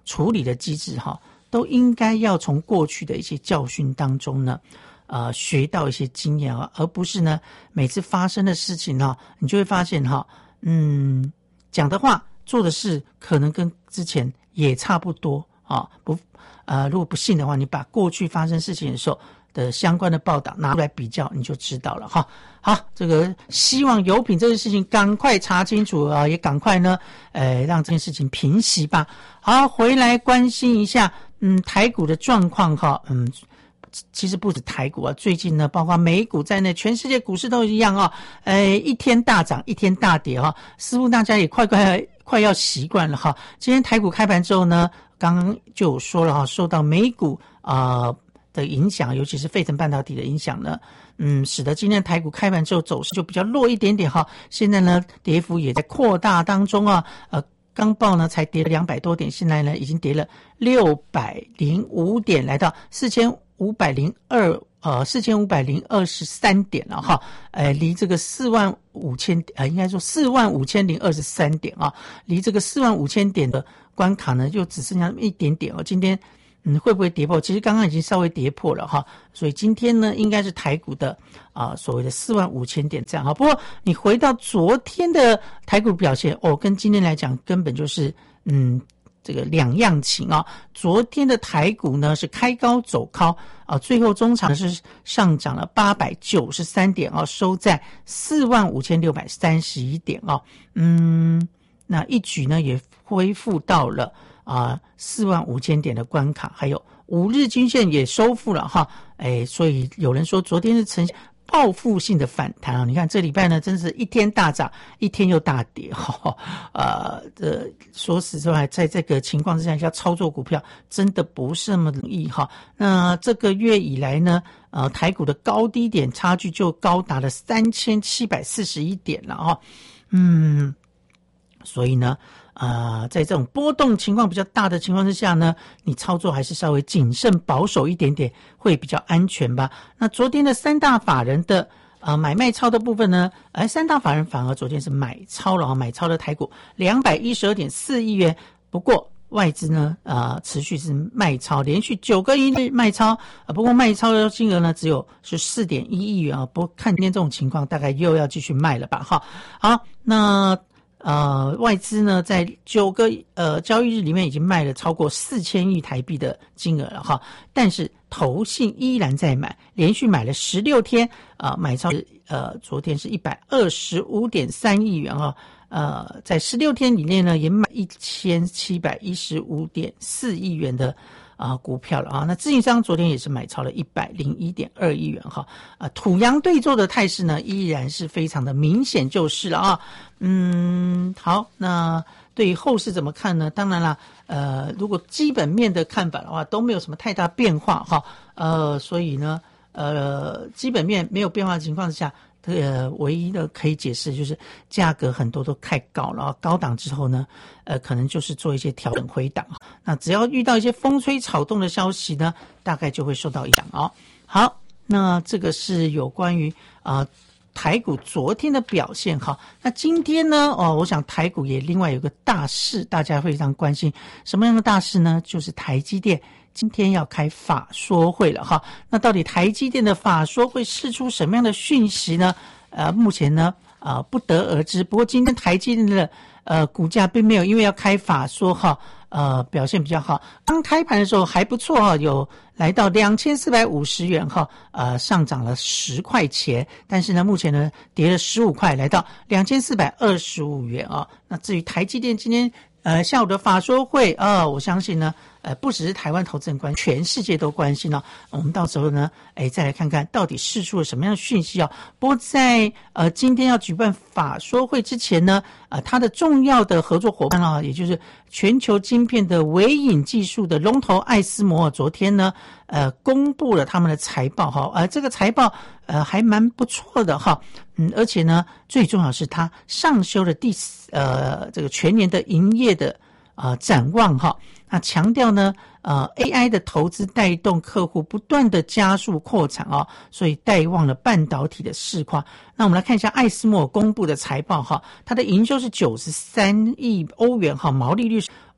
Speaker 7: 处理的机制哈，都应该要从过去的一些教训当中呢，呃，学到一些经验啊，而不是呢每次发生的事情哈，你就会发现哈，嗯，讲的话做的事可能跟之前也差不多啊，不，呃，如果不信的话，你把过去发生事情的时候的相关的报道拿出来比较，你就知道了哈。好，这个希望油品这件事情赶快查清楚啊，也赶快呢，呃，让这件事情平息吧。好，回来关心一下，嗯，台股的状况哈，嗯。其实不止台股啊，最近呢，包括美股在内，全世界股市都一样啊。呃，一天大涨，一天大跌啊，似乎大家也快快快要习惯了哈。今天台股开盘之后呢，刚刚就有说了哈，受到美股啊、呃、的影响，尤其是费城半导体的影响呢，嗯，使得今天台股开盘之后走势就比较弱一点点哈。现在呢，跌幅也在扩大当中啊，呃。刚报呢才跌了两百多点，现在呢已经跌了六百零五点，来到四千五百零二呃四千五百零二十三点了哈，呃离这个四万五千呃应该说四万五千零二十三点啊，离这个四万五千点的关卡呢就只剩下一点点哦。今天嗯会不会跌破？其实刚刚已经稍微跌破了哈，所以今天呢应该是台股的啊、呃、所谓的四万五千点这样哈。不过你回到昨天的台股表现哦，跟今天来讲根本就是嗯这个两样情啊。昨天的台股呢是开高走高啊，最后中场是上涨了八百九十三点啊，收在四万五千六百三十一点啊。嗯，那一举呢也恢复到了啊，四万五千点的关卡，还有五日均线也收复了哈，哎，所以有人说昨天是呈现报复性的反弹啊！你看这礼拜呢，真是一天大涨，一天又大跌哈。呃，这说实话，在这个情况之下，要操作股票真的不是那么容易哈。那这个月以来呢，呃，台股的高低点差距就高达了三千七百四十一点了哈。嗯，所以呢。啊、呃，在这种波动情况比较大的情况之下呢，你操作还是稍微谨慎保守一点点，会比较安全吧。那昨天的三大法人的呃买卖超的部分呢，哎，三大法人反而昨天是买超了啊，买超的台股两百一十二点四亿元。不过外资呢，呃，持续是卖超，连续九个一日卖超，呃，不过卖超的金额呢只有是四点一亿元啊。不过看今天这种情况，大概又要继续卖了吧？哈，好，那。呃，外资呢，在九个呃交易日里面已经卖了超过四千亿台币的金额了哈，但是投信依然在买，连续买了十六天，啊、呃，买超呃昨天是一百二十五点三亿元哈，呃，在十六天里面呢，也买一千七百一十五点四亿元的。啊、呃，股票了啊，那自营商昨天也是买超了一百零一点二亿元哈，啊，土洋对坐的态势呢依然是非常的明显就是了啊，嗯，好，那对于后市怎么看呢？当然啦，呃，如果基本面的看法的话都没有什么太大变化哈，呃，所以呢，呃，基本面没有变化的情况之下。呃，唯一的可以解释就是价格很多都太高了，高档之后呢，呃，可能就是做一些调整回档。那只要遇到一些风吹草动的消息呢，大概就会受到影响哦。好，那这个是有关于啊、呃、台股昨天的表现哈。那今天呢，哦，我想台股也另外有个大事，大家非常关心，什么样的大事呢？就是台积电。今天要开法说会了哈，那到底台积电的法说会释出什么样的讯息呢？呃，目前呢，呃，不得而知。不过今天台积电的呃股价并没有因为要开法说哈，呃，表现比较好。刚开盘的时候还不错哈，有来到两千四百五十元哈，呃，上涨了十块钱。但是呢，目前呢跌了十五块，来到两千四百二十五元啊。那至于台积电今天呃下午的法说会啊、呃，我相信呢。呃，不只是台湾投资人关心，全世界都关心了、哦。我们到时候呢，哎，再来看看到底释出了什么样的讯息啊、哦？不过在呃今天要举办法说会之前呢，呃，它的重要的合作伙伴啊，也就是全球晶片的微影技术的龙头艾斯摩尔，昨天呢，呃，公布了他们的财报哈，呃，这个财报呃还蛮不错的哈，嗯，而且呢，最重要是它上修了第呃这个全年的营业的啊、呃、展望哈。那强调呢，呃 ，A I 的投资带动客户不断的加速扩产哦，所以带旺了半导体的市况。那我们来看一下艾斯摩尔公布的财报哈，它的营收是九十三亿欧元哈，毛利率是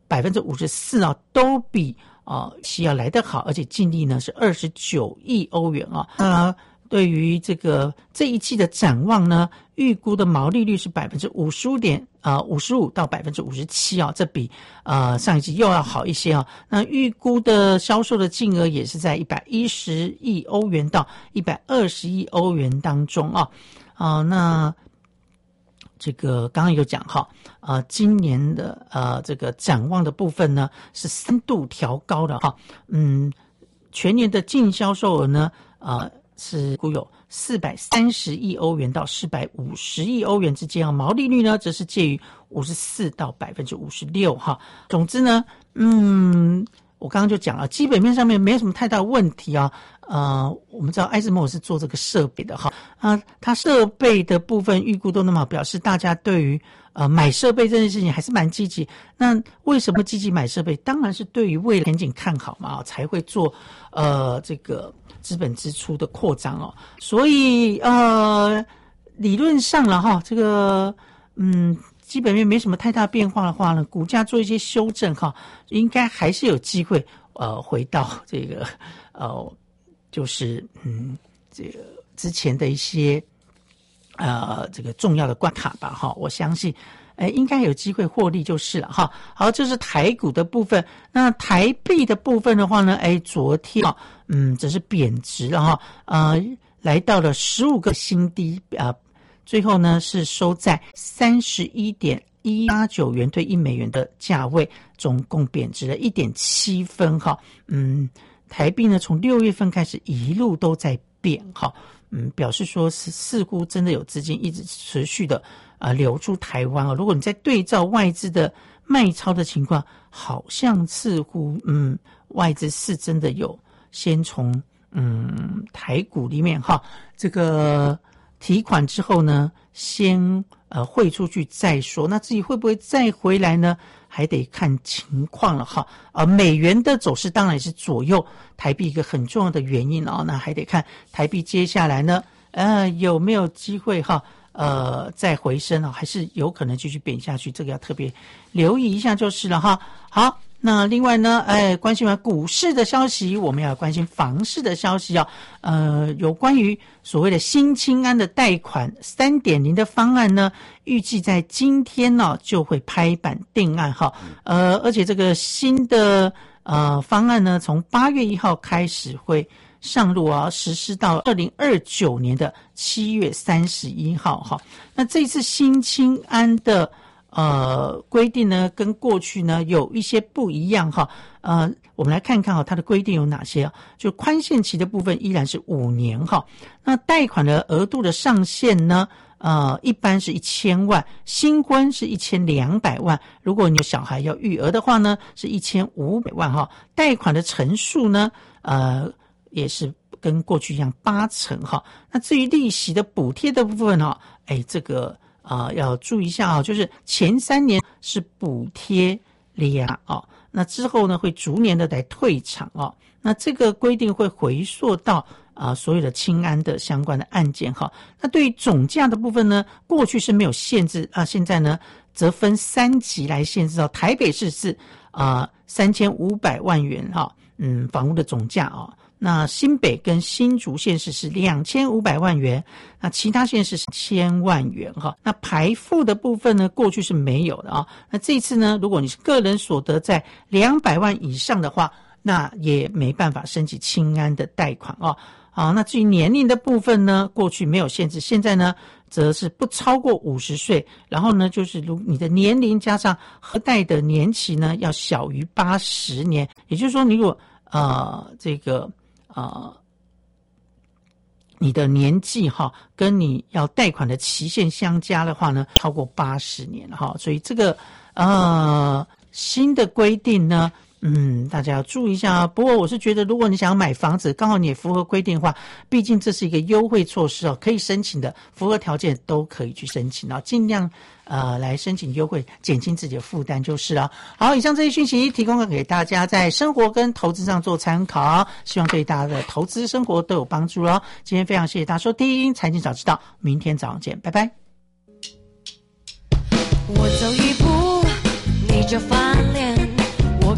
Speaker 7: 百分之五十四啊，都比啊西要来得好，而且净利呢是二十九亿欧元啊。呃，对于这个这一季的展望呢，预估的毛利率是百分之五十五点啊五十五到百分之五十七啊，这比呃上一季又要好一些啊。那预估的销售的金额也是在一百一十亿欧元到一百二十亿欧元当中啊啊那。这个刚刚有讲哈，呃，今年的呃这个展望的部分呢是三度调高的哈，嗯，全年的净销售额呢，呃是估有四百三十亿欧元到四百五十亿欧元之间啊，毛利率呢则是介于五十四到百分之五十六哈。总之呢，嗯。我刚刚就讲了，基本面上面没有什么太大问题啊。呃，我们知道艾斯摩是做这个设备的哈，啊，它设备的部分预估都那么好，表示大家对于呃买设备这件事情还是蛮积极。那为什么积极买设备？当然是对于未来前景看好嘛，才会做呃这个资本支出的扩张哦。所以呃，理论上了哈，这个嗯。基本面没什么太大变化的话呢，股价做一些修正哈，应该还是有机会呃回到这个呃就是嗯这个之前的一些呃这个重要的关卡吧哈，我相信呃应该有机会获利就是了哈。好，这是台股的部分，那台币的部分的话呢，哎昨天啊嗯只是贬值了哈，呃来到了十五个新低啊。呃最后呢是收在三十一点一八九元对一美元的价位，总共贬值了一点七分哈。嗯，台币呢从六月份开始一路都在贬哈，嗯，表示说是似乎真的有资金一直持续的啊、呃、流出台湾啊。如果你在对照外资的卖超的情况，好像似乎嗯外资是真的有先从嗯台股里面哈这个。提款之后呢，先呃汇出去再说。那自己会不会再回来呢？还得看情况了哈。呃，美元的走势当然也是左右台币一个很重要的原因哦。那还得看台币接下来呢，呃有没有机会哈，呃再回升啊，还是有可能继续贬下去，这个要特别留意一下就是了哈。好。那另外呢，哎，关心完股市的消息，我们要关心房市的消息啊。呃，有关于所谓的新青安的贷款 三点零 的方案呢，预计在今天呢就会拍板定案哈。呃，而且这个新的呃方案呢，从八月一号开始会上路啊，实施到二零二九年的七月三十一号哈。那这次新青安的呃，规定呢跟过去呢有一些不一样哈。呃，我们来看看哈，它的规定有哪些啊？就宽限期的部分依然是五年哈。那贷款的额度的上限呢，呃，一般是一千万，新婚是一千两百万。如果你有小孩要育儿的话呢，是一千五百万哈。贷款的成数呢，呃，也是跟过去一样八成哈。那至于利息的补贴的部分哈，哎，这个。啊、呃，要注意一下啊，就是前三年是补贴两啊，那之后呢会逐年的来退场啊，那这个规定会回溯到啊、呃、所有的青安的相关的案件哈。那对于总价的部分呢，过去是没有限制啊，现在呢则分三级来限制到台北市是啊三千五百万元哈，嗯，房屋的总价啊。那新北跟新竹县市是两千五百万元，那其他县市是千万元哈。那排富的部分呢，过去是没有的啊。那这次呢，如果你是个人所得在两百万以上的话，那也没办法申请青安的贷款啊。好，那至于年龄的部分呢，过去没有限制，现在呢，则是不超过五十岁，然后呢，就是如你的年龄加上核贷的年期呢，要小于八十年，也就是说，你如果呃这个。呃，你的年纪哈，跟你要贷款的期限相加的话呢，超过八十年哈，所以这个呃新的规定呢，嗯，大家要注意一下啊。不过我是觉得，如果你想要买房子，刚好你也符合规定的话，毕竟这是一个优惠措施哦，可以申请的，符合条件都可以去申请啊，尽量呃来申请优惠，减轻自己的负担就是了。好，以上这些讯息提供给大家，在生活跟投资上做参考，希望对大家的投资生活都有帮助哦。今天非常谢谢大家收听财经早知道，明天早上见，拜拜。
Speaker 2: 我走一步，你就翻脸。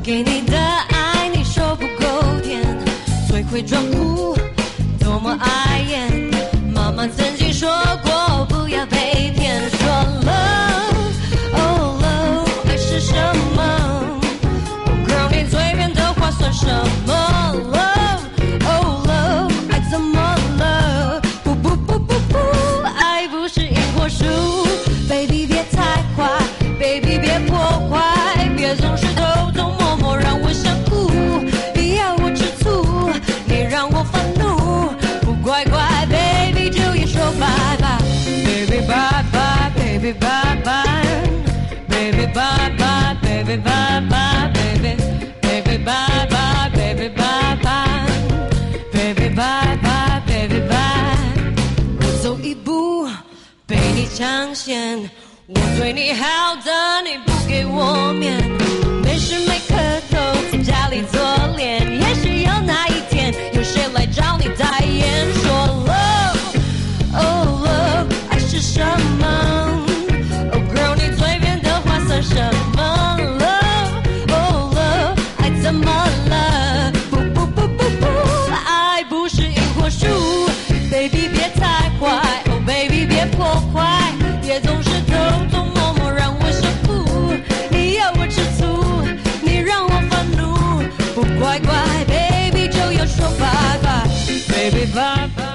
Speaker 2: 给你的爱你说不够甜，最会装酷，多么碍眼。妈妈曾经说过不要被骗，说 love oh love 爱是什么 Oh girl 你嘴边的话算什么 Love oh love 爱怎么了，不不不不不，爱不是萤火树， baby 别太快， baby 别破坏，别总是偷偷摸摸让我想哭，要我吃醋，你让我烦怒，不乖乖 baby 就也说拜拜 baby 拜拜 baby 拜拜 baby 拜拜 baby 拜拜 baby baby 拜拜 baby 拜拜 baby 拜拜 baby 拜，我走一步被你抢先，我对你好的你不给我面，没事没磕头在家里做脸，也许有那一天有谁来找你代言，说 love oh love 爱是什么 Oh girl 你嘴边的话算什么 Love oh love 爱怎么了，不不不不不，爱不是萤火树， baby 别太快 Oh baby 别破坏，别总是偷偷摸摸让我想哭，你要我吃醋，你让我烦怒，不乖乖 baby 就要说拜拜 baby 拜拜。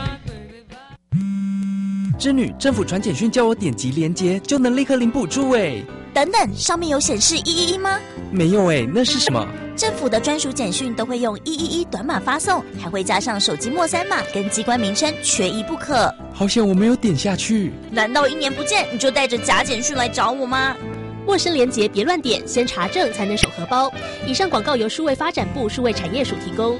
Speaker 1: 织女，政府传简讯叫我点击连结就能立刻领补助哎。
Speaker 4: 等等，上面有显示一一一吗？
Speaker 1: 没有哎，那是什么？
Speaker 4: 政府的专属简讯都会用一一一短码发送，还会加上手机末三码跟机关名称，缺一不可。
Speaker 1: 好险我没有点下去。
Speaker 4: 难道一年不见你就带着假简讯来找我吗？
Speaker 9: 陌生连结别乱点，先查证才能手荷包。以上广告由数位发展部数位产业署提供。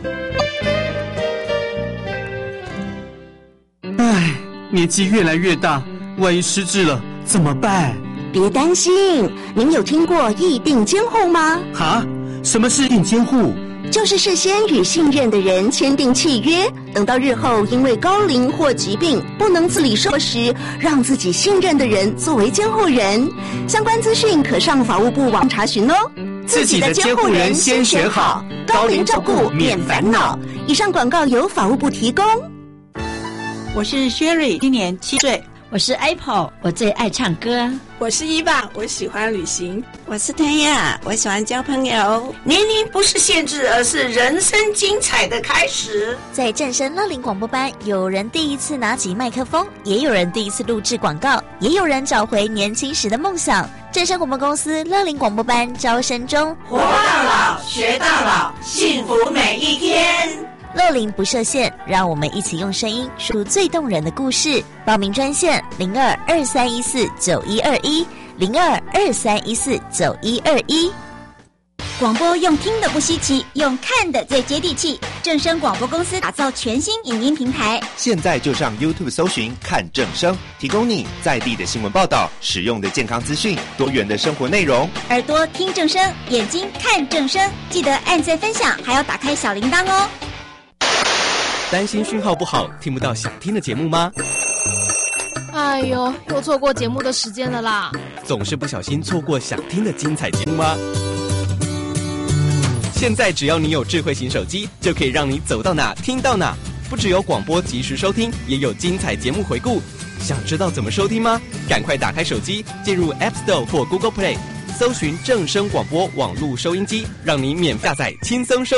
Speaker 3: 唉，年纪越来越大，万一失智了怎么办？
Speaker 5: 别担心，您有听过议定监护吗？
Speaker 3: 哈？什么是定监护？
Speaker 5: 就是事先与信任的人签订契约，等到日后因为高龄或疾病不能自理生活时，让自己信任的人作为监护人。相关资讯可上法务部网查询哦。
Speaker 3: 自己的监护人先选好，高龄照顾免烦恼。
Speaker 5: 以上广告由法务部提供。
Speaker 22: 我是 Sherry， 今年七岁。
Speaker 23: 我是 Apple， 我最爱唱歌。
Speaker 24: 我是伊爸，我喜欢旅行。
Speaker 25: 我是推亚，我喜欢交朋友。
Speaker 26: 年龄不是限制，而是人生精彩的开始。
Speaker 4: 在正声乐龄广播班，有人第一次拿起麦克风，也有人第一次录制广告，也有人找回年轻时的梦想。正声广播公司乐龄广播班招生中，
Speaker 26: 活到老，学到老，幸福每一天。
Speaker 4: 乐龄不设限，让我们一起用声音说出最动人的故事。报名专线零二二三一四九一二一零二二三一四九一二一。
Speaker 11: 广播用听的不稀奇，用看的最接地气。正声广播公司打造全新影音平台，
Speaker 17: 现在就上 YouTube 搜寻看正声，提供你在地的新闻报道、实用的健康资讯、多元的生活内容。
Speaker 11: 耳朵听正声，眼睛看正声，记得按赞分享，还要打开小铃铛哦。
Speaker 1: 担心讯号不好，听不到想听的节目吗？
Speaker 6: 哎呦，又错过节目的时间了啦！
Speaker 1: 总是不小心错过想听的精彩节目吗？现在只要你有智慧型手机，就可以让你走到哪听到哪。不只有广播及时收听，也有精彩节目回顾。想知道怎么收听吗？赶快打开手机，进入 App Store 或 Google Play， 搜寻正声广播网络收音机，让你免费下载，轻松收。